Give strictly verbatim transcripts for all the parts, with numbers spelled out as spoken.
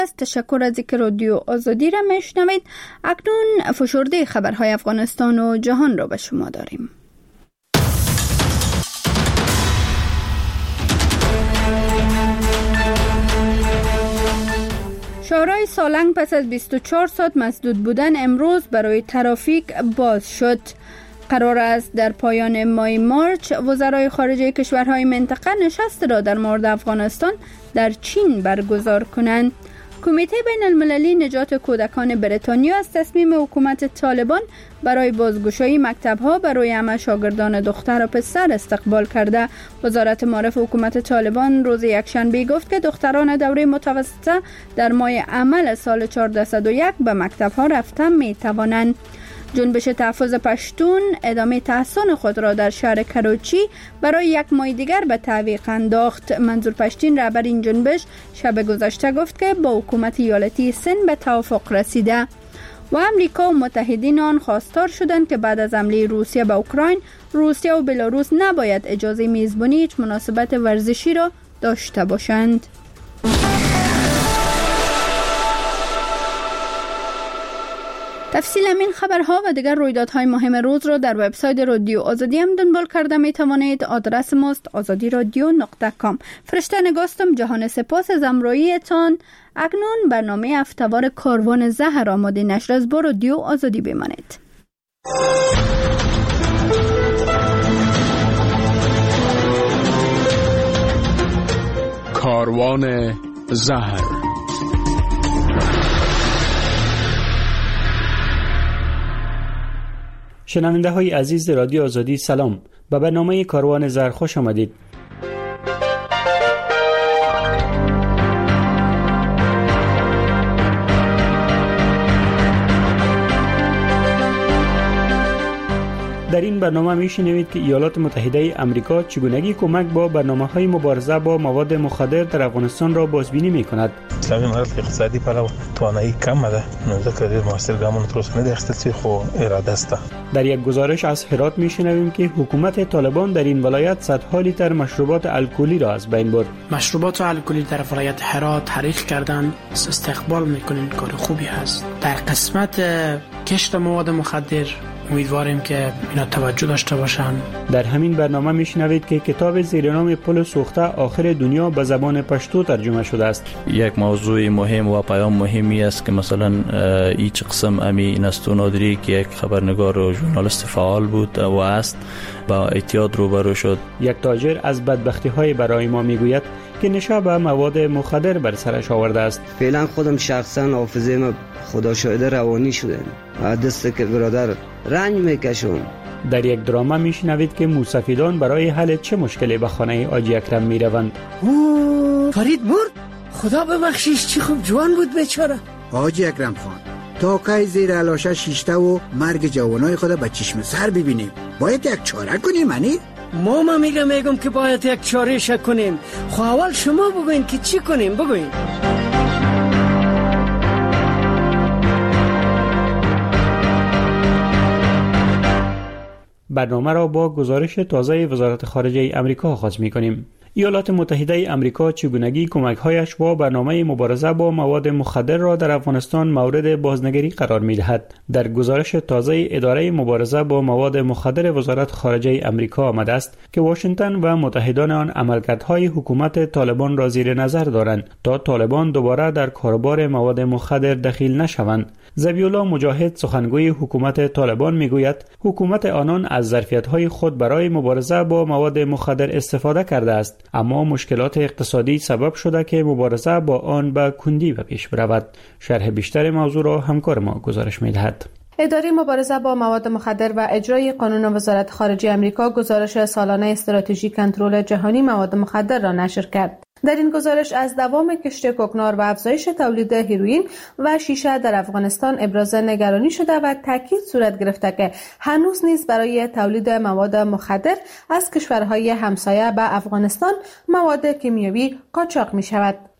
از تشکر از اینکه رادیو آزادی را میشنوید. اکنون فشرده خبرهای افغانستان و جهان را به شما داریم. شارع سالنگ پس از بیست و چهار ساعت مسدود بودن امروز برای ترافیک باز شد. قرار است در پایان ماه مارچ وزرای خارجه کشورهای منطقه نشست را در مورد افغانستان در چین برگزار کنند. کمیته بین المللی نجات کودکان بریتانیا از تصمیم حکومت طالبان برای بازگشایی مکتب‌ها برای همه شاگردان دختر و پسر استقبال کرده. وزارت معارف حکومت طالبان روز یکشنبه گفت که دختران دوره متوسطه در ماه عمل سال چهارده صد و یک به مکتب‌ها رفته می‌توانند. جنبش تحفظ پشتون ادامه تحصن خود را در شهر کراچی برای یک ماه دیگر به تعویق انداخت. منظور پشتین رهبر این جنبش شب گذشته گفت که با حکومت ایالتی سند به توافق رسیده و امریکا و متحدین آن خواستار شدند که بعد از حمله روسیه به اوکراین، روسیه و بلاروس نباید اجازه میزبانی هیچ مناسبت ورزشی را داشته باشند. تفصیل این خبرها و دیگر رویدادهای مهم روز را در وبسایت رادیو آزادی هم دنبال کرده می توانید. آدرس ماست آزادی رادیو نقطه کام. فرشته نگاستم. جهان سپاس از همراهیتان. اکنون برنامه هفته‌وار کاروان زهر آماده نشر از با رادیو آزادی بمانید. کاروان زهر. شنونده های عزیز رادیو آزادی سلام. به برنامه کاروان زهر خوش آمدید. در این برنامه میشنوید که ایالات متحده آمریکا چگونگی کمک با برنامه‌های مبارزه با مواد مخدر در افغانستان را بازبینی می‌کند. اسلامی امارت اقتصادی پلو توانایی کم ده، نو ځکه ډېر موثر ګامونه تر اوسه نه دي اخیستل خو اراده است. در یک گزارش از هرات میشنویم که حکومت طالبان در این ولایت صدها لیتر مشروبات الکلی را از بین برد. مشروبات الکلی در ولایت هرات تحریق کردن استقبال می‌کنیم، کار خوبی هست. در قسمت کشت مواد مخدر امیدواریم که اینا توجه داشته باشن. در همین برنامه میشنوید که کتاب زیر نام پل سوخته آخر دنیا به زبان پشتو ترجمه شده است. یک موضوع مهم و پیام مهمی است که مثلا ایچ قسم امی نستو نادری که یک خبرنگار و ژورنالیست فعال بود و است با اعتیاد روبرو شد. یک تاجر از بدبختی های برای ما میگوید که نشه به مواد مخدر بر سرش آورده است. فعلا خودم شخصا حافظه ما خدا شاهد روانی شده و دست که برادر رنج میکشون. در یک دراما میشنوید که موسفیدان برای حل چه مشکلی به خانه حاجی اکرم میروند. اوه فرید مرد، خدا ببخشیش، چی خوب جوان بود بیچاره. حاجی اکرم خان تا کی زیر علاشه شیشته و مرگ جوانای خدا به چشم سر ببینیم؟ باید یک چاره کنیم. منی ما ما میگم میگم که باید یک چاره شک کنیم. خب اول شما بگوین که چی کنیم، بگوین. برنامه را با گزارش تازه وزارت خارجه آمریکا آغاز می‌کنیم. ایالات متحده آمریکا چگونگی کمک‌هایش با برنامه مبارزه با مواد مخدر را در افغانستان مورد بازنگری قرار می‌دهد. در گزارش تازه اداره مبارزه با مواد مخدر وزارت خارجه آمریکا آمده است که واشنگتن و متحدان آن عملکردهای حکومت طالبان را زیر نظر دارند تا طالبان دوباره در کاروبار مواد مخدر دخیل نشوند. ذبیح‌الله مجاهد سخنگوی حکومت طالبان میگوید حکومت آنان از ظرفیت‌های خود برای مبارزه با مواد مخدر استفاده کرده است، اما مشکلات اقتصادی سبب شده که مبارزه با آن به کندی به پیش برود. شرح بیشتر موضوع را همکار ما گزارش می‌دهد. اداره مبارزه با مواد مخدر و اجرای قانون وزارت خارجه آمریکا گزارش سالانه استراتژی کنترل جهانی مواد مخدر را نشر کرد. در این گزارش از دوام کشت کوکنار و افزایش تولید هیروئین و شیشه در افغانستان ابراز نگرانی شده و تاکید صورت گرفته که هنوز نیز برای تولید مواد مخدر از کشورهای همسایه به افغانستان مواد کیمیایی قاچاق می شود.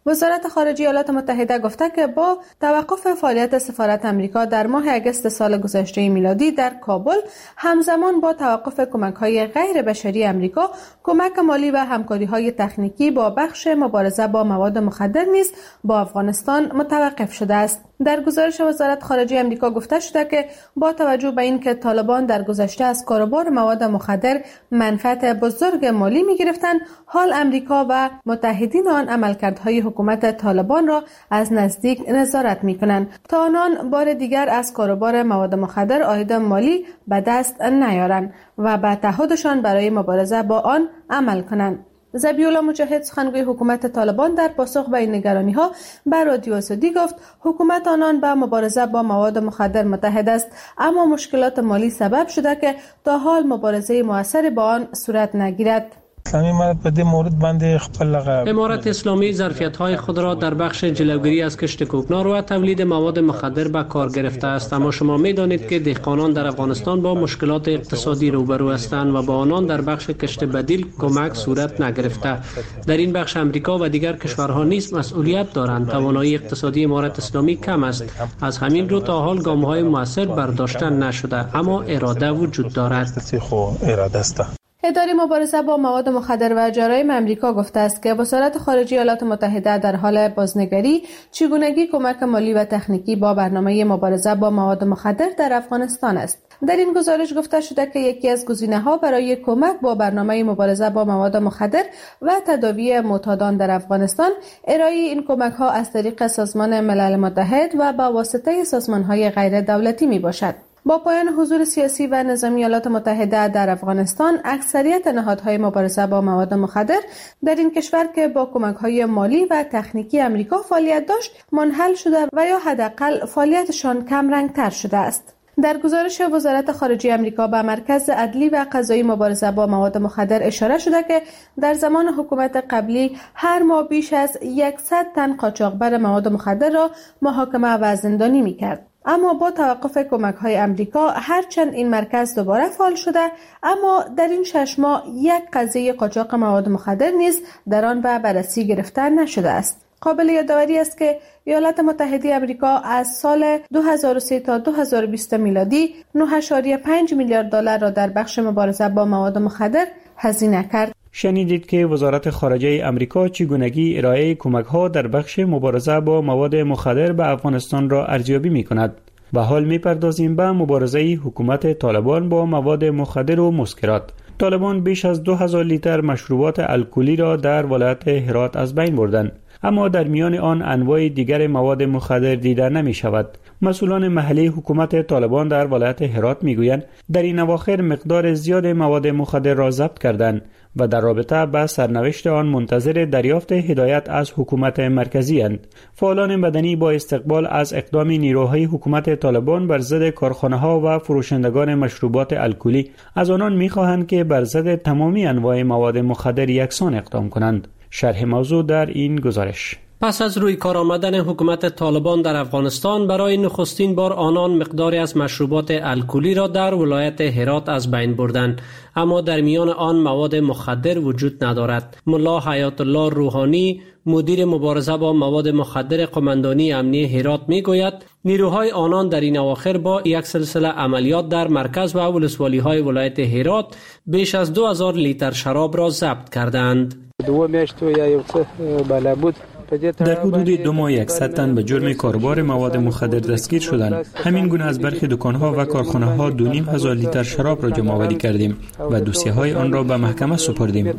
وزارت خارجه ایالات متحده گفته که با توقف فعالیت سفارت امریکا در ماه اگست سال گذشته میلادی در کابل، همزمان با توقف کمک‌های غیر بشری امریکا، کمک مالی و همکاری‌های تکنیکی با بخش مبارزه با مواد مخدر نیز با افغانستان متوقف شده است. در گزارش وزارت خارجه امریکا گفته شده که با توجه به اینکه طالبان در گذشته از کاروبار مواد مخدر منفعت بزرگ مالی می‌گرفتند، حال امریکا و متحدین آن عملکردهای حکومت طالبان را از نزدیک نظارت می‌کنند تا آنان بار دیگر از کاروبار مواد مخدر عاید مالی به دست نیارند و به تعهدشان برای مبارزه با آن عمل کنند. ذبیح‌الله مجاهد، سخنگوی حکومت طالبان، در پاسخ به این نگرانی‌ها به رادیو اسدی گفت حکومت آنان به مبارزه با مواد مخدر متحد است، اما مشکلات مالی سبب شده که تا حال مبارزه موثری با آن صورت نگیرد. اسلامی امارت په دې مورد باندې خپل لغه امارت اسلامی ظرفیت‌های خود را در بخش جلوگیری از کشت کوکنار و تولید مواد مخدر به کار گرفته است، اما شما می‌دانید که دهقانان در افغانستان با مشکلات اقتصادی روبرو هستند و با آنان در بخش کشت بدیل کمک صورت نگرفته. در این بخش امریکا و دیگر کشورها نیز مسئولیت دارند. توانایی اقتصادی امارت اسلامی کم است، از همین رو تا حال گام‌های موثر برداشته نشده، اما اراده وجود دارد. اداره مبارزه با مواد مخدر و جرایم امریکا گفته است که وزارت خارجه ایالات متحده در حال بازنگری چگونگی کمک مالی و تکنیکی با برنامه مبارزه با مواد مخدر در افغانستان است. در این گزارش گفته شده که یکی از گزینه‌ها برای کمک با برنامه مبارزه با مواد مخدر و تداوی معتادان در افغانستان، ارائه این کمک‌ها از طریق سازمان ملل متحد و با واسطه سازمان‌های غیر دولتی میباشد. با پایان حضور سیاسی و نظامی ایالات متحده در افغانستان، اکثریت نهادهای مبارزه با مواد مخدر در این کشور که با کمک‌های مالی و تکنیکی امریکا فعالیت داشت، منحل شده و یا حداقل فعالیتشان کمرنگ‌تر شده است. در گزارش وزارت خارجه امریکا به مرکز عدلی و قضایی مبارزه با مواد مخدر اشاره شده که در زمان حکومت قبلی هر ماه بیش از صد تن قاچاقبر مواد مخدر را محاکمه و زندانی می‌کرد. اما با توقف کمک‌های امریکا، هرچند این مرکز دوباره فعال شده، اما در این شش ماه یک قضیه قاچاق مواد مخدر نیز در آن به بررسی گرفته نشده است. قابل یادآوری است که ایالات متحده آمریکا از سال دو هزار و سه تا دو هزار و بیست میلادی نه ممیز پنج میلیارد دلار را در بخش مبارزه با مواد مخدر هزینه کرد. شنیدید که وزارت خارجه امریکا چگونگی ارائه کمک‌ها در بخش مبارزه با مواد مخدر به افغانستان را ارزیابی می‌کند. و حال می‌پردازیم به مبارزه حکومت طالبان با مواد مخدر و مسکرات. طالبان بیش از دو هزار لیتر مشروبات الکلی را در ولایت هرات از بین بردند، اما در میان آن انواع دیگر مواد مخدر دیده نمی شود. مسئولان محلی حکومت طالبان در ولایت هرات می گویند در این اواخر مقدار زیاد مواد مخدر را ضبط کردند و در رابطه با سرنوشت آن منتظر دریافت هدایت از حکومت مرکزی اند. فعالان مدنی با استقبال از اقدام نیروهای حکومت طالبان بر ضد کارخانه‌ها و فروشندگان مشروبات الکلی از آنان می‌خواهند که بر ضد تمامی انواع مواد مخدر یکسان اقدام کنند. شرح موضوع در این گزارش. پس از روی کار آمدن حکومت طالبان در افغانستان، برای نخستین بار آنان مقداری از مشروبات الکلی را در ولایت هرات از بین بردند، اما در میان آن مواد مخدر وجود ندارد. ملا حیات الله روحانی، مدیر مبارزه با مواد مخدر قماندانی امنیه هرات میگوید نیروهای آنان در این اواخر با یک سلسله عملیات در مرکز و ولسوالی‌های ولایت هرات بیش از دو هزار لیتر شراب را ضبط کردند. دو میاشتو یا یو څه بالا بود در حدود دو ماه صد تن به جرم کاربار مواد مخدر دستگیر شدند. همین گونه از برخی دکان‌ها و کارخانه‌ها دو نیم هزار لیتر شراب را جمع آوری کردیم و دوسیه‌های آن را به محکمه سپردیم.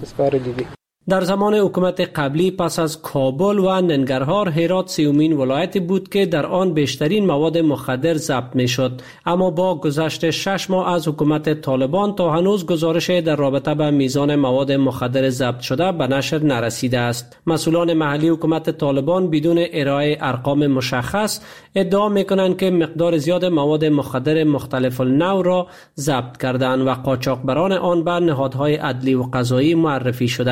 در زمان حکومت قبلی پس از کابل و ننگرهار، هرات سیومین ولایتی بود که در آن بیشترین مواد مخدر ضبط میشد، اما با گذشت شش ماه از حکومت طالبان تا هنوز گزارش در رابطه با میزان مواد مخدر ضبط شده به نشر نرسیده است. مسئولان محلی حکومت طالبان بدون ارائه ارقام مشخص ادعا میکنند که مقدار زیاد مواد مخدر مختلف النوع را ضبط کردند و قاچاقبران آن به نهادهای عدلی و قضایی معرفی شدند.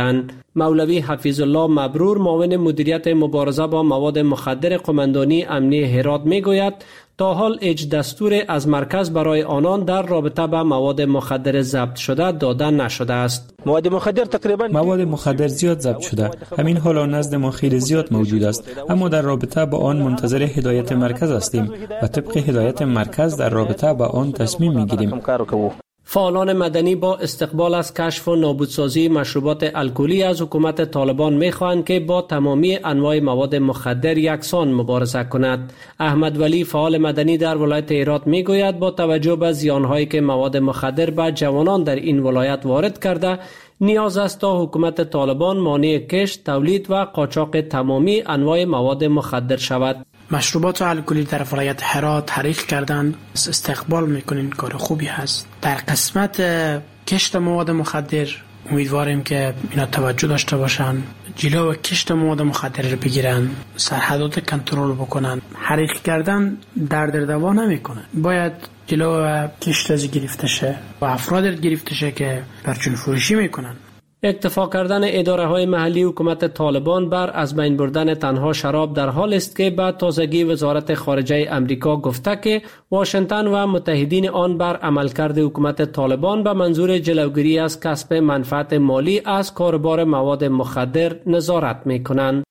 مولوی حفیظ الله مبرور معاون مدیریت مبارزه با مواد مخدر قماندانی امنیه هرات میگوید تا حال هیچ دستور از مرکز برای آنان در رابطه با مواد مخدر ضبط شده داده نشده است. مواد مخدر تقریبا مواد مخدر زیاد ضبط شده، همین حالا نزد ما خیلی زیاد موجود است، اما در رابطه با آن منتظر هدایت مرکز هستیم و طبق هدایت مرکز در رابطه با آن تصمیم میگیریم. فعالان مدنی با استقبال از کشف و نابودسازی مشروبات الکلی از حکومت طالبان می‌خواهند که با تمامی انواع مواد مخدر یکسان مبارزه کند. احمد ولی فعال مدنی در ولایت هرات میگوید با توجه به زیان‌هایی که مواد مخدر به جوانان در این ولایت وارد کرده، نیاز است تا حکومت طالبان مانع کشت، تولید و قاچاق تمامی انواع مواد مخدر شود. مشروبات الکلی در ولایت هرات تحریک کردن استقبال میکنین، کار خوبی هست. در قسمت کشت مواد مخدر امیدواریم که اینا توجه داشته باشن، جلو کشت مواد مخدر رو بگیرن، سرحدات کنترل بکنن. حریق کردن درد دوا نمیکنه، باید جلو کشت از گرفته شه و افراد گرفته شه که پرچون فروشی میکنن. اکتفا کردن اداره های محلی حکومت طالبان بر از بین بردن تنها شراب در حال است که به تازگی وزارت خارجه امریکا گفته که واشنگتن و متحدین آن بر عملکرد حکومت طالبان به منظور جلوگیری از کسب منفعت مالی از کاربار مواد مخدر نظارت می کنند.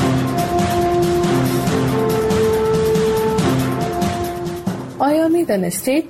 آیا می دانستید؟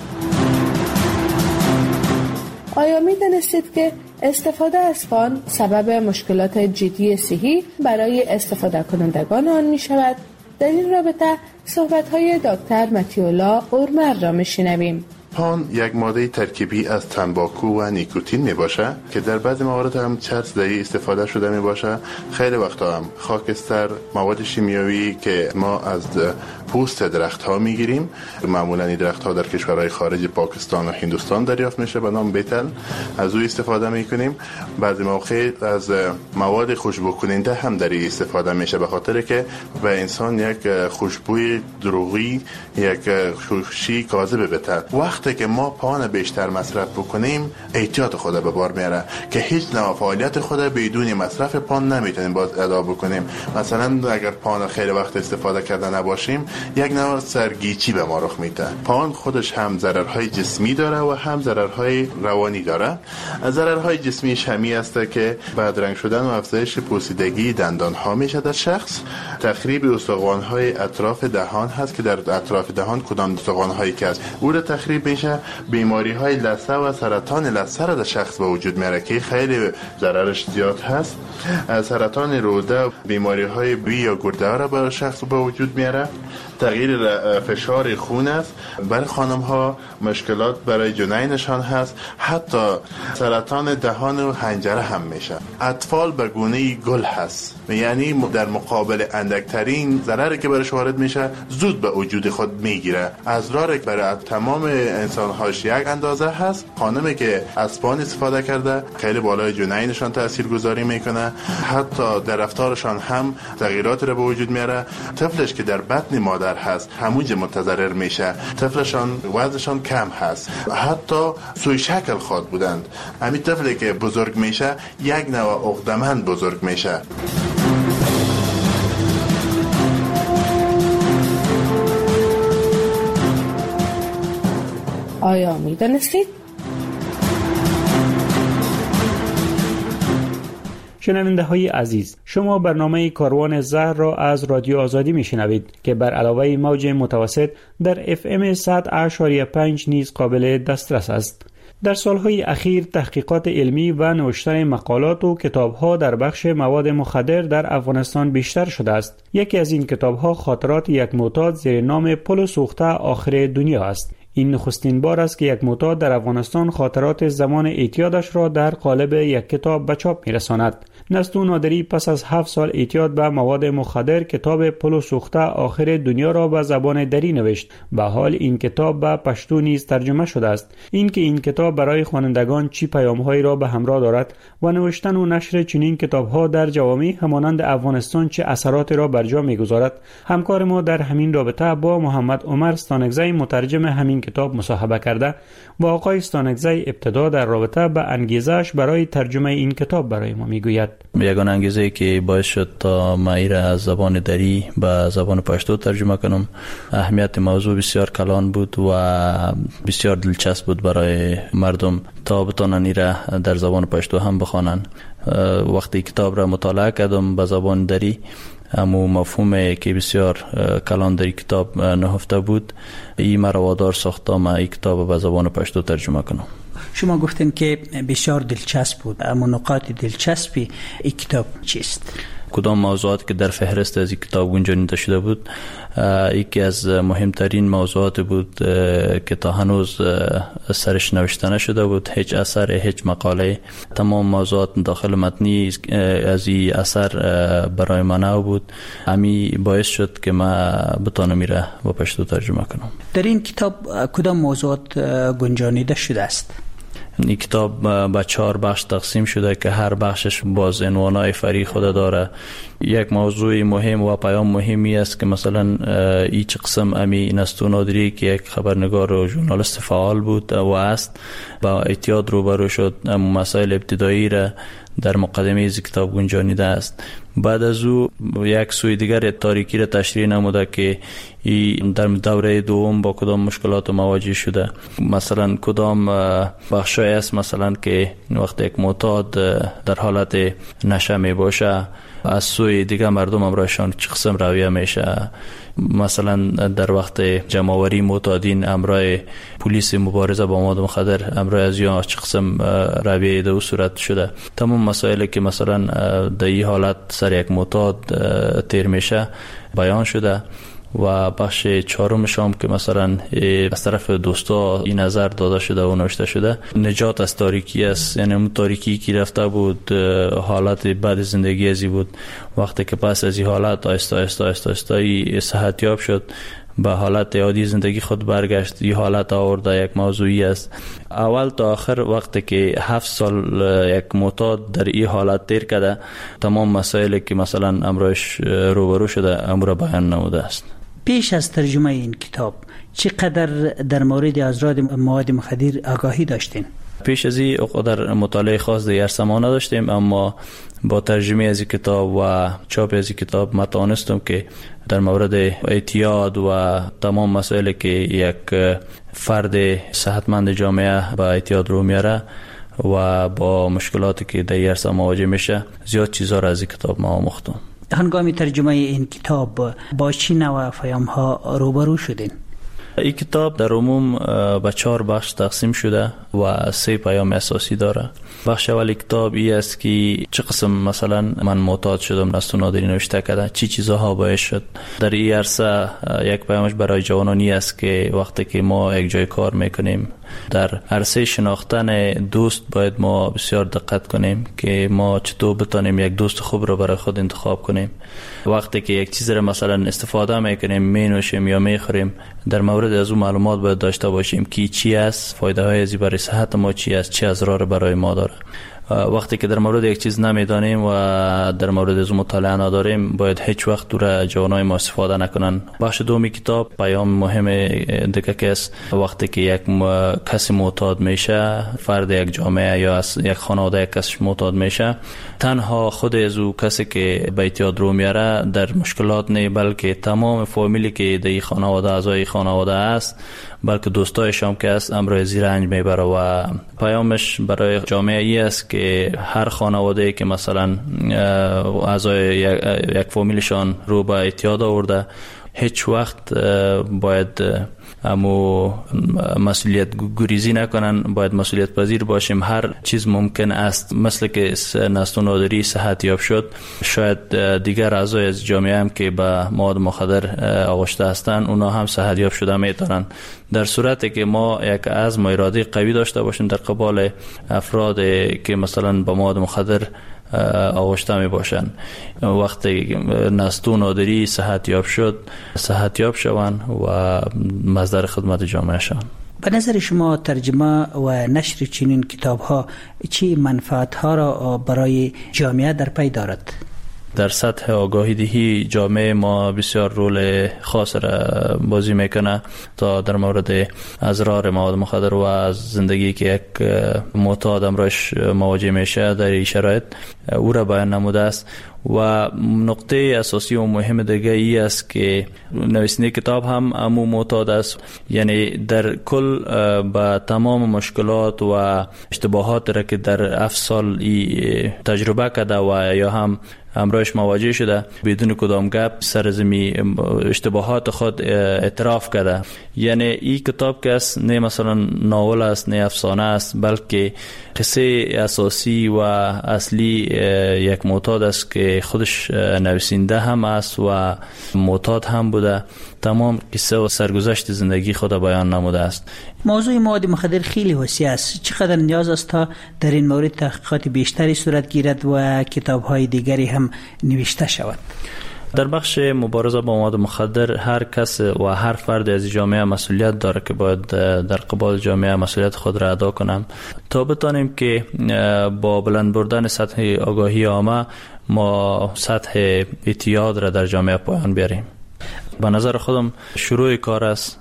آیا می دانستید که استفاده از فان سبب مشکلات جدی صحی برای استفاده کنندگان آن می شود؟ در این رابطه صحبت‌های دکتر متیولا اورمر را می شنویم. پان یک ماده ترکیبی از تنباکو و نیکوتین می باشه که در بعضی موارد هم چرس دهی استفاده شده می باشه. خیلی وقتا هم خاکستر، مواد شیمیایی که ما از پوست درخت ها می گیریم، معمولا این درخت ها در کشورهای خارج پاکستان و هندوستان دریافت میشه به نام بیتل، از او استفاده می کنیم. بعضی موقع از مواد خوشبو کننده هم در این استفاده میشه به خاطر که به انسان یک خوشبوی دروغی، یک خوشی کاذب بده. وقتی که ما پان بیشتر مصرف بکنیم احتیاط خود به بار میاره که هیچ نوع فعالیت خود بدون مصرف پان نمیتونیم باز ادا بکنیم. مثلا اگر پان خیلی وقت استفاده کرده نباشیم یک نوع سرگیچی به ما رخ میده. پان خودش هم ضررهای جسمی داره و هم ضررهای روانی داره. ضررهای جسمیش همی است که بدرنگ شدن و افزایش پوسیدگی دندان ها میشه در شخص، تخریب استخوان های اطراف دهان هست که در اطراف دهان کدام استخوان هایی که هست او را تخریب میشه، بیماری های لثه و سرطان لثه را در شخص به وجود میاره که خیلی ضررش زیاد هست. سرطان روده، بیماری های بی یا گرده را برای شخص به وجود میاره. تغییر فشار خون است، برای خانم ها مشکلات برای جنینشان هست، حتی سرطان دهان و حنجره هم میشه. اطفال به گونه گل هست، یعنی در مقابل اندکترین ضرری که برش وارد میشه زود به وجود خود میگیره. اضرار برای تمام انسان هاش یک اندازه هست. خانمی که از پان استفاده کرده خیلی بالای جنینشان تاثیر گذاری میکنه، حتی در رفتارشان هم تغییرات رو به وجود میاره. طفلش که در بطن مادر هست همونجا متضرر میشه، طفلشان وزنشان کم هست، حتی سوی شکل خود بودند. همین طفلی که بزرگ میشه یک نوع عقده‌مند بزرگ میشه. آیا میدانستید؟ شنونده های عزیز، شما برنامه کاروان زهر را از رادیو آزادی می شنوید که بر علاوه موج متوسط در اف ام صد و پنج نیز قابل دسترس است. در سالهای اخیر تحقیقات علمی و نوشتن مقالات و کتاب‌ها در بخش مواد مخدر در افغانستان بیشتر شده است. یکی از این کتاب‌ها خاطرات یک معتاد زیر نام پل سوخته آخر دنیا است. این نخستین بار است که یک معتاد در افغانستان خاطرات زمان اعتیادش را در قالب یک کتاب به چاپ می‌رساند. نستو نادری پس از هفت سال اعتیاد به مواد مخدر کتاب پل سوخته آخر دنیا را به زبان دری نوشت. به حال این کتاب به پشتو نیز ترجمه شده است. این که این کتاب برای خوانندگان چی پیام‌هایی را به همراه دارد و نوشتن و نشر چنین کتاب‌ها در جوامع همانند افغانستان چه اثرات را بر جا می‌گذارد، همکار ما در همین رابطه با محمد عمر ستانکزی مترجم همین کتاب مصاحبه کرده و آقای ستانکزی ابتدا در رابطه به انگیزش برای ترجمه این کتاب برای ما میگوید. یگان انگیزه که باعث شد تا ما ایره از زبان دری به زبان پشتو ترجمه کنم، اهمیت موضوع بسیار کلان بود و بسیار دلچسب بود برای مردم تا بتونن ایره در زبان پشتو هم بخوانن. وقتی کتاب را مطالعه کردم به زبان دری، امو مفهومی که بسیار کلان در کتاب نهفته بود، این مرا وادار ساخت تا ما این کتاب به زبان پشتو ترجمه کنم. شما گفتین که بسیار دلچسب بود، اما نقاط دلچسبی این کتاب چیست؟ کدام موضوعات که در فهرست از این کتاب گنجانیده شده بود، یکی از مهمترین موضوعات بود که تا هنوز سرش نوشته نشده بود، هیچ اثر، هیچ مقاله، تمام موضوعات داخل متنی از این اثر برای من نو بود. امی باعث شد که ما بتانم میره با پشتو ترجمه کنم. در این کتاب کدام موضوعات گنجانیده شده است؟ این کتاب به چهار بخش تقسیم شده که هر بخشش باز عنوانای فرعی خود داره. یک موضوع مهم و پیام مهمی است که مثلا ایچ قسم امی نستو نادری که یک خبرنگار و ژورنالیست فعال بود و است با اعتیاد روبرو شد، اما مسائل ابتدایی را در مقدمه از کتاب گنجانیده است. بعد از او یک سوی دیگر تاریکی را تشریح نموده که ای در دوره دوم با کدام مشکلات مواجه شده. مثلا کدام بخشای است مثلا که وقت یک معتاد در حالت نشه می باشه، از سوی دیگر مردم امرایشان چه قسم رویه میشه. مثلا در وقت جمع‌آوری معتادین امرای پلیس مبارزه با مواد مخدر امرای از یا چه قسم رویه دو صورت شده. تمام مسائلی که مثلا در این حالت سر یک معتاد تیر میشه بیان شده. و بخش چهارمش هم که مثلا از طرف دوستا این نظر داده شده و نوشته شده، نجات از تاریکی است. یعنی اون تاریکی که رفته بود حالت بعد زندگی ازی بود، وقتی که پس از این حالت آیستا آیستا آیستا آیستا صحت یاب شد، به حالت عادی زندگی خود برگشت. این حالت آورده یک موضوعی است. اول تا آخر وقتی که هفت سال یک معتاد در این حالت تیر کرده، تمام مسائلی که مثلا امروش روبرو شده امور بیان نموده است. پیش از ترجمه این کتاب چقدر در مورد اضرار مواد مخدر آگاهی داشتین؟ پیش از این در مطالعه خاص دیگر سما نداشتیم، اما با ترجمه از این کتاب و چاپ از این کتاب ما توانستم که در مورد اعتیاد و تمام مسائلی که یک فرد صحتمند جامعه با اعتیاد رو میاره و با مشکلاتی که در این مواجه میشه زیاد چیزا را از این کتاب ما آموختم. هنگام ترجمه این کتاب با چی نوع پیام ها روبرو شدین؟ این کتاب در عموم به چهار بخش تقسیم شده و سه پیام اساسی داره. بخش اول کتاب ای است که چه قسم مثلا من معتاد شدم نستو نادری نوشته کردن، چی چیزها باعث شد. در این عرصه یک پیامش برای جوانانی است که وقتی که ما یک جای کار میکنیم در عرصه شناختن دوست باید ما بسیار دقت کنیم که ما چطور بتانیم یک دوست خوب رو برای خود انتخاب کنیم. وقتی که یک چیز رو مثلا استفاده میکنیم، مینوشیم یا میخوریم، در مورد از اون معلومات باید داشته باشیم که چی است، فایده های ازی برای صحت ما چی است، چه اضرار برای ما داره. وقتی که در مورد یک چیز نمیدانیم و در مورد از مطالعه نداریم باید هیچ وقت دور جوانای ما استفاده نکنن. بخش دومی کتاب پیام مهم دیگه که است، وقتی که یک کسی معتاد میشه، فرد یک جامعه یا از یک خانواده یک کسی معتاد میشه، تنها خود از او کسی که به اعتیاد رو میاره در مشکلات نه، بلکه تمام فامیلی که در خانواده اعضای خانواده است، بلکه دوستایش هم که است امر زیر رنج میبره. و پیامش برای جامعه ای است که هر خانواده که مثلا اعضای یک فامیلشان رو به اعتیاد آورده، هیچ وقت باید امو مسئولیت گریزی نکنن، باید مسئولیت پذیر باشیم. هر چیز ممکن است، مثل که نستو نادری صحت یاب شد، شاید دیگر اعضای از جامعه هم که به مواد مخدر آغشته هستند اونا هم صحت یاب شده میتونن. در صورتی که ما یک عزم و اراده قوی داشته باشیم در قبال افراد که مثلا به مواد مخدر آغشته می باشن، وقتی نستو نادری صحت یاب شد صحت یاب شوند و مصدر خدمت جامعه شوند. به نظر شما ترجمه و نشر چنین کتاب ها چی منفعت ها را برای جامعه در پی دارد؟ در سطح آگاهی دهی جامعه ما بسیار رول خاص را بازی میکنه تا در مورد اضرار مواد مخدر و از زندگی که یک معتاد امروز مواجه میشه در این شرایط او را بیان نموده است. و نقطه اساسی و مهم دیگه ای است که نویسنده کتاب هم امو معتاد است، یعنی در کل با تمام مشکلات و اشتباهات را که در هفت سال تجربه کرده و یا هم امروز مواجه شده بدون کدام گپ سرزمی اشتباهات خود اعتراف کرده. یعنی این کتاب که است نه مثلا ناول است نه افسانه است، بلکه قصه اساسی و اصلی یک معتاد است که خودش نویسنده هم است و معتاد هم بوده. تمام قصه و سرگذشت زندگی خود بیان نموده است. موضوع مواد مخدر خیلی وسیع است. چقدر نیاز است تا در این مورد تحقیقات بیشتری صورت گیرد و کتاب‌های دیگری هم نوشته شود؟ در بخش مبارزه با مواد مخدر هر کس و هر فرد از جامعه مسئولیت داره که باید در قبال جامعه مسئولیت خود را ادا کنم تا بتانیم که با بلند بردن سطح آگاهی عامه ما سطح اعتیاد را در جامعه پایان بیاریم. به نظر خودم شروع کار است.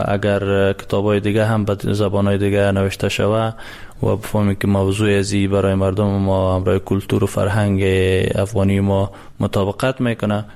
اگر کتاب‌های دیگه هم به زبان‌های دیگه نوشته شود و بفهمیم که موضوع ازی برای مردم ما برای کلتور و فرهنگ افغانی ما مطابقت میکنه،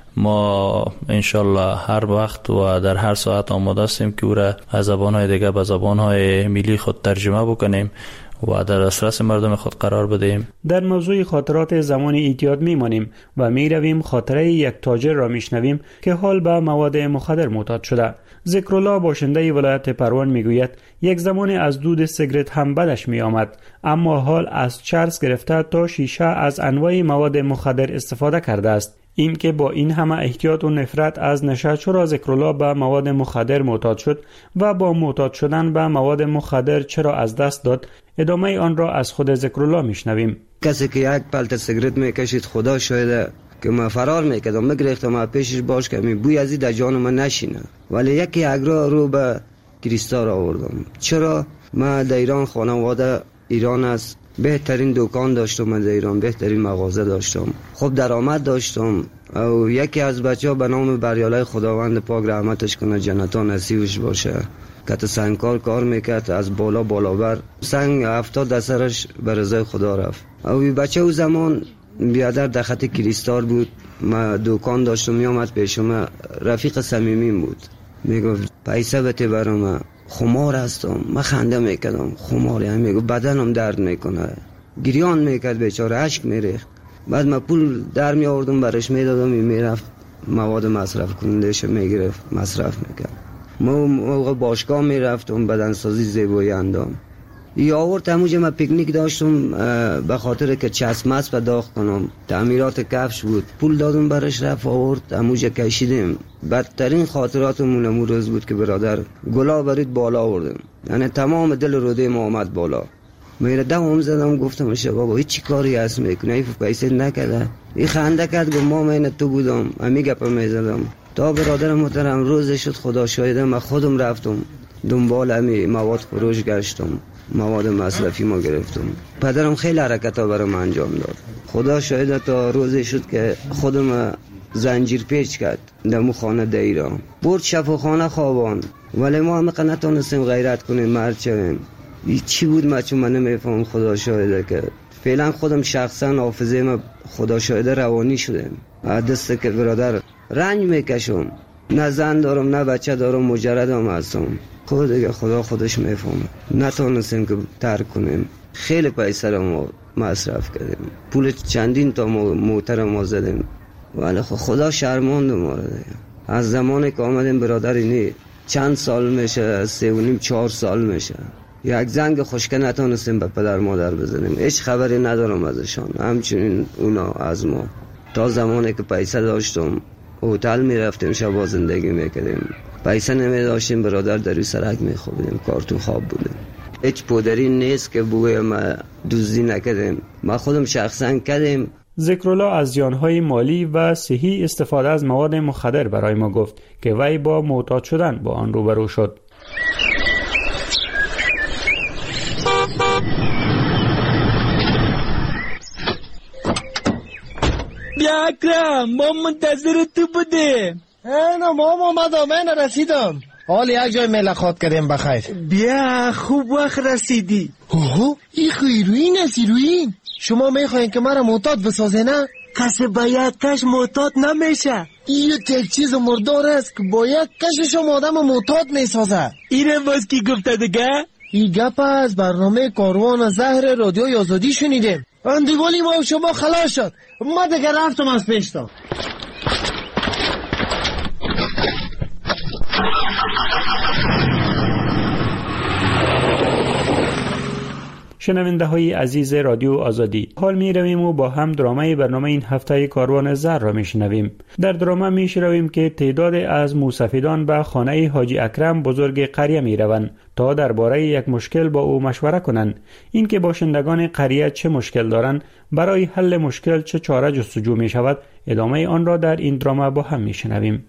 ما انشالله هر وقت و در هر ساعت آماده هستیم که او را از زبان‌های دیگه به زبان‌های ملی خود ترجمه بکنیم و در دسترس مردم خود قرار بدهیم. در موضوع خاطرات زمان اعتیاد میمانیم و میرویم خاطره یک تاجر را میشنویم که حال به مواد مخدر معتاد شده. ذکرالله باشنده ولایت پروان میگوید یک زمان از دود سیگرت هم بدش می آمد، اما حال از چرس گرفته تا شیشه از انواع مواد مخدر استفاده کرده است. این که با این همه احتیاط و نفرت از نشه چرا ذکرالله به مواد مخدر معتاد شد و با معتاد شدن به مواد مخدر چرا از دست داد، ادامه آن را از خود ذکرالله میشنویم. کسی که یک پلت سیگرت میکشید خدا شاهده که من فرار میکردم، میگرفتم از پیشش باش که می بوی ازی در جان من نشینه، ولی یکی اگرا رو به کریستال آوردم. چرا؟ من در ایران خانواده ایران است، بهترین دکان داشتم، من در ایران بهترین مغازه داشتم، خب درآمد داشتم. او یکی از بچه‌ها به نام بریالای خداوند پاک رحمتش کنه جنتا نصیبش باشه که تو سنگکار کار میکرد، از بالا بالا بر سنگ هفتاد دسترش به رضای خدا رفت. او بچه او زمان بیادر در خط کریستال بود، من دکان داشتم، میامد پیشم، رفیق صمیمیم بود، میگفت پیسه بده برام، خمار هستم. من خنده میکردم خمار، یعنی میگفت بدنم درد میکنه، گریان میکرد بیچاره، اشک میریخت. بعد من پول در می آوردم برش میدادم، میرفت مواد مصرف کنندش میگرفت مصرف میکرد. ما موقع باشگاه میرفتم بدنسازی زیبایی اندام. ای آورد همونجا من پیکنیک داشتم به خاطر که چسب مسب داغ کنم، تعمیرات کفش بود، پول دادم برش رفت آورد همونجا کشیدیم. بدترین خاطراتمون امون روز بود که برادر گلا برید بالا آوردم، یعنی تمام دل روده ما آمد بالا. میره دوام زدم گفتم شبابا هیچ چی کاری هست میکنه، این پیسه نکده. این خنده کرد گفت ما من تو بودم، امی گپا میزدم تا برادر محترم روز شد خدا شاهده من خودم رفتم دنبال امی مواد فروش گشتم، مواد مصرفی ما گرفتم. پدرم خیلی حرکت ها برام انجام داد، خدا شاهده تا روزی شد که خودم زنجیر پیچ کرد دمو خانه در ایران، برد شفاخانه خوابان، ولی ما هم نتونستیم غیرت کنیم مرد شویم. این چی بود ما چون من نمیفهم، خدا شاهده که فعلا خودم شخصا حافظه ما خدا شاهده روانی شدم. دسته که برادر رنج میکشم، نه زن دارم نه بچه دارم، مجردم هستم، خود دیگه خدا خودش میفهمه. نتونستیم که ترک کنیم، خیلی پیسه رو ما مصرف کردیم، پول چندین تا موتر ما زدیم، ولی خدا شرماند ما رو دیگه. از زمانی که آمدیم برادر اینی چند سال میشه، سه و نیم چهار سال میشه، یک زنگ خشکه نتونستیم به پدر مادر بزنیم، هیچ خبری ندارم ازشان، همچنین اونا از ما. تا زمانی که پیسه داشتم هتل میرفتیم شبا زندگی میکردیم، پیسه نمی داشتیم برادر در روی سرک میخوابیدیم، کارتون خواب بودیم. هیچ پودری نیست که بوی ما دزدی نکردیم، ما خودم شخصا کردیم. ذکرالله از زیانهای مالی و صحی استفاده از مواد مخدر برای ما گفت که وی با معتاد شدن با آن روبرو شد. بیا اکرم، ما منتظر تو بودیم. اینا ما اومدم، من رسیدم. حال یک جای ملاقات کردیم بخیر. بیا خوب وقت رسیدی. اوه این خیروین است ایروین. شما میخواین که مرا معتاد بسازه نه؟ کسی با یک کش معتاد نمیشه. این یک چیز مردار است که با یک کشش هم آدم معتاد میسازه. اینه باز کی گفته دیگه؟ این گپ از برنامه کاروان زهر رادیوی آزادی شنیدیم. اندیوالی ما شما خلاص شد. ما دیگه رفتم از پیشتا. شنونده های عزیز رادیو آزادی، حال می رویم و با هم درامه برنامه این هفته کاروان زر را می شنویم. در درامه می شنویم که تعداد از موسفیدان به خانه حاجی اکرم بزرگ قریه می روند تا درباره یک مشکل با او مشوره کنند. این که باشندگان قریه چه مشکل دارند، برای حل مشکل چه چاره جستجو می شود، ادامه آن را در این درامه با هم می شنویم.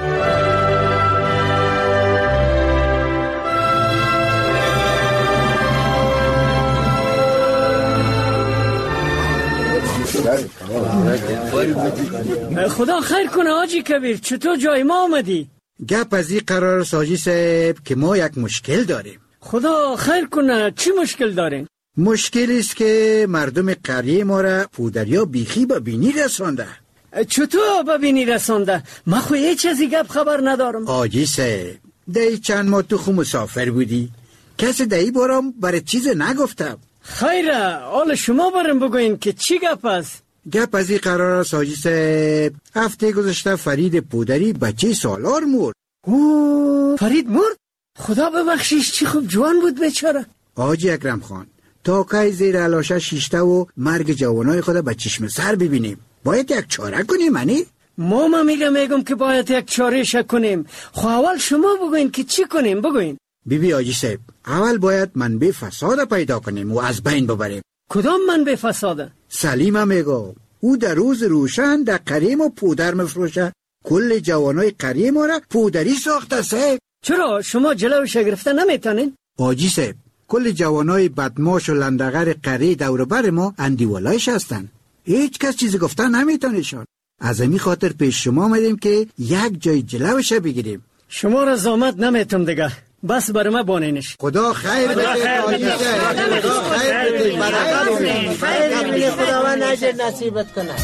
خدا خیر کنه حاجی کبیر، چطور جای ما آمدی؟ گپ از این قرار ساجی صاحب که ما یک مشکل داریم. خدا خیر کنه، چی مشکل دارین؟ مشکلی است که مردم قریه ما را پودریا بیخی به بینی رسانده. چطور به بینی رسانده؟ من خو هیچ از این گپ خبر ندارم. حاجی صاحب دی چند ماه تو خو مسافر بودی، کسی دی بارم برای چیز نگفتم. خیره، حال شما برم بگوین که چی گپ است؟ گپ از این قرار است حاجی صاحب، هفته گذشته فرید پودری بچه سالار مرد. اوه فرید مرد؟ خدا ببخشیش، چی خوب جوان بود بیچاره. حاجی اکرم خان، تا که زیر علاشه شیشته و مرگ جوانای خود به چشم سر ببینیم، باید یک چاره کنیم. منی ما ما میگم میگم که باید یک چاره ش کنیم. خو اول شما بگوین که چی کنیم. بگوین. بی بی حاجی صاحب، اول باید منبع فساد پیدا کنیم و از بین ببریم. کدام منبع فساد؟ سلیمه میگو، او در روز روشن در قریه ما پودر مفروشه، کل جوانای قریه ما را پودری ساخته صاحب. چرا شما جلوش گرفته نمیتونین؟ حاجی صاحب، کل جوانای بدماش و لندغر قریه دور بر ما اندیوالایش هستن، هیچ کس چیزی گفته نمیتونشون. از همین خاطر پیش شما آمدیم که یک جای جلوش بگیریم. شما را زامت نمیتونم دیگه، بس بر ما بانینش. خدا خیر بده حاجی صاحب، خدا خیر بده، برکت بده، خداوند اجر نصیبت کنه.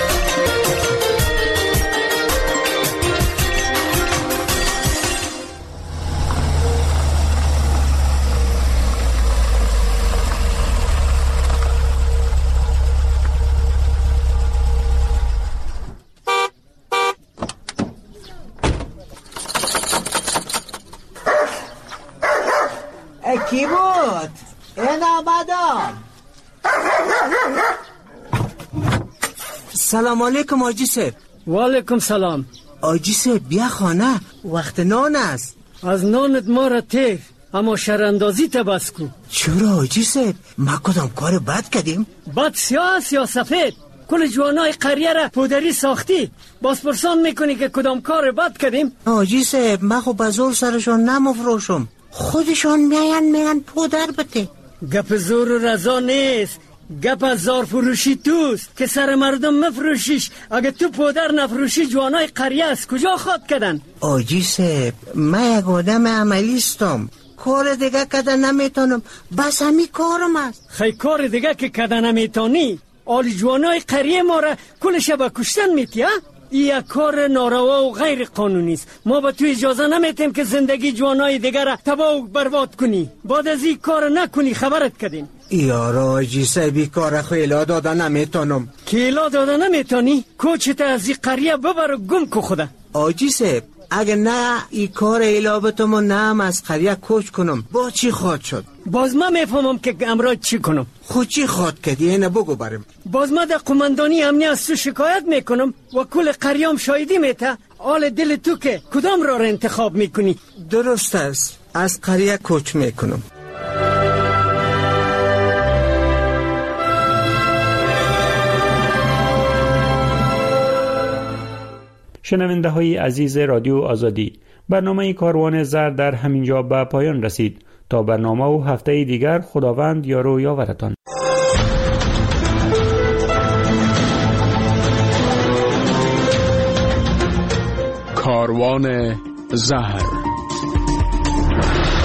کی بود؟ این آمدم. سلام علیکم حاجی صاحب. و علیکم سلام. حاجی صاحب بیا خانه، وقت نان است. از نانت ما را تیر، اما شراندازی تا بس کو. چرا حاجی صاحب؟ ما کدام کار بد کردیم؟ بد سیاه یا سفید؟ کل جوانای قریه را پودری ساختی، باز پرسان میکنی که کدام کار بد کردیم؟ حاجی صاحب ما خو بزور سرشان نمفروشم، خودشان میان میان پودر بده. گپ زور و رضا نیست، گپ از زار فروشی توست که سر مردم مفروشیش. اگه تو پودر نفروشی جوانای قریه است کجا خواد کردن؟ آجی صاحب من یک آدم عملیستم، کار دیگه کده نمیتونم، بس همی کارم است. خیلی کار دیگه که کده نمیتونی؟ آلی جوانای قریه ما را کل شب کشتن میتی ها؟ این یک کار ناروا و غیر قانونی است. ما به تو اجازه نمیتیم که زندگی جوانای دیگر را تباه و برباد کنی. بعد از این کار نکنی خبرت کردیم. یارا آجی صاحبی کار خیلا داده نمیتونم. کیلا داده نمیتونی؟ کوچت از این قریه ببر و گم کو خدا. آجی صاحب اگه نه این کار ایلابتم و نه از قریه کوچ کنم با چی خواد شد؟ باز من میفهمم که امرای چی کنم. خود چی خواد کردی اینه بگو بریم. باز من در قماندانی امنی از تو شکایت میکنم و کل قریام شایدی میته. آل دل تو که کدام را, را انتخاب میکنی؟ درست است، از قریه کوچ میکنم. شنونده های عزیز رادیو آزادی، برنامه کاروان زر در همینجا به پایان رسید. تا برنامه و هفته دیگر خداوند یارو یاورتان. کاروان زهر.